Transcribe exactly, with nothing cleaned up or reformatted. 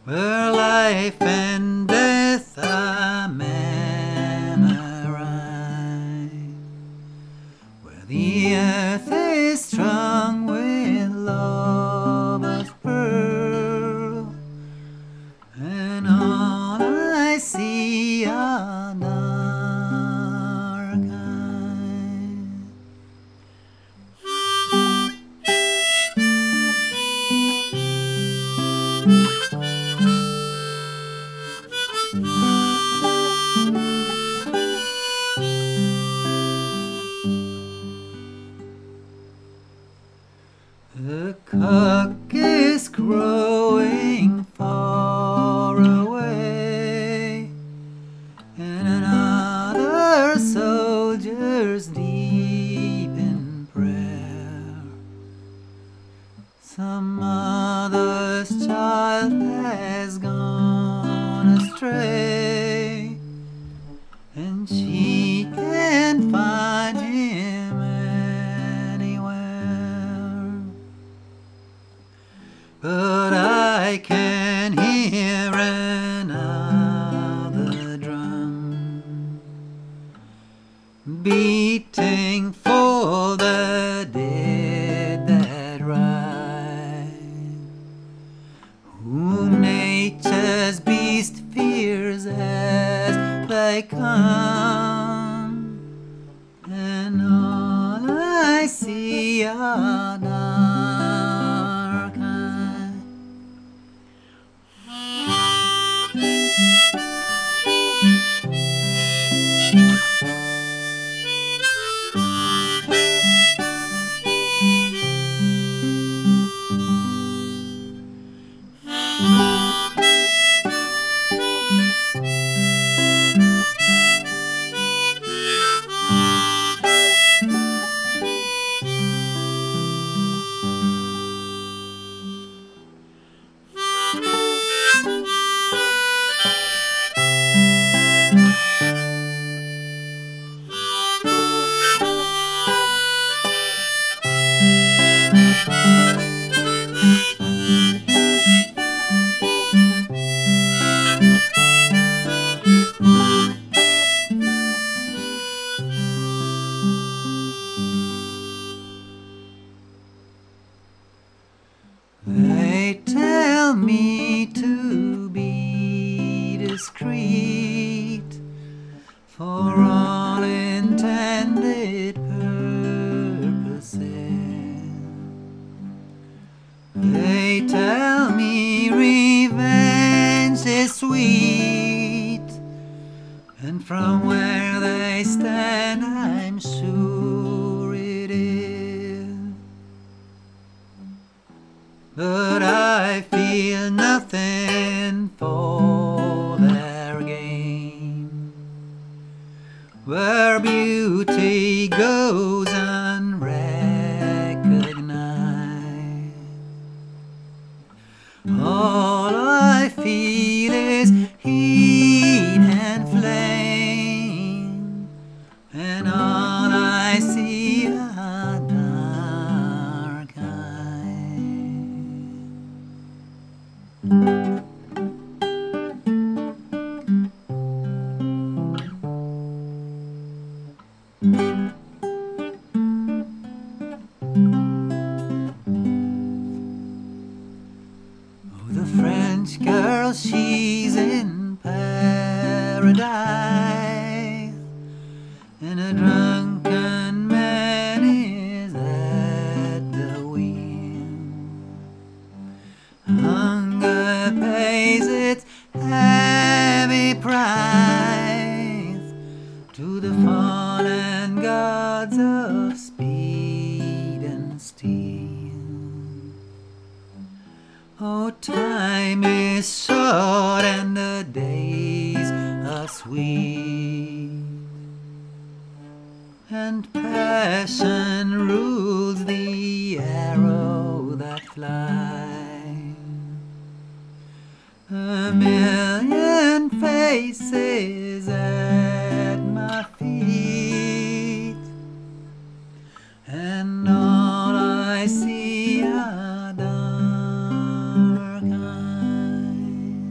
where life and death are memorized, where the earth is strung with love of pearl, and all I see are dark eyes. The cock is crowing far away, and another soldier's deep in prayer. Some mother's child has gone astray, and she can't find him anywhere. But I can hear another drum beating for the dead that ride, whom nature's beast fears as they come, and all I see are dark eyes. They tell me to be discreet for all intended purposes. They tell me revenge is sweet, and from where they stand I'm sure it is. But I feel nothing for their game, where beauty goes unrecognized. All I feel is heat and flame, and all I see are dark eyes. Oh, the French girl, she's in paradise, and a drunken man is at the wheel. Hunger pays its heavy price to the fallen gods of speed and steel. Oh, time is short and the days are sweet, and passion rules the arrow that flies. A million faces at my feet, and all I see are dark eyes.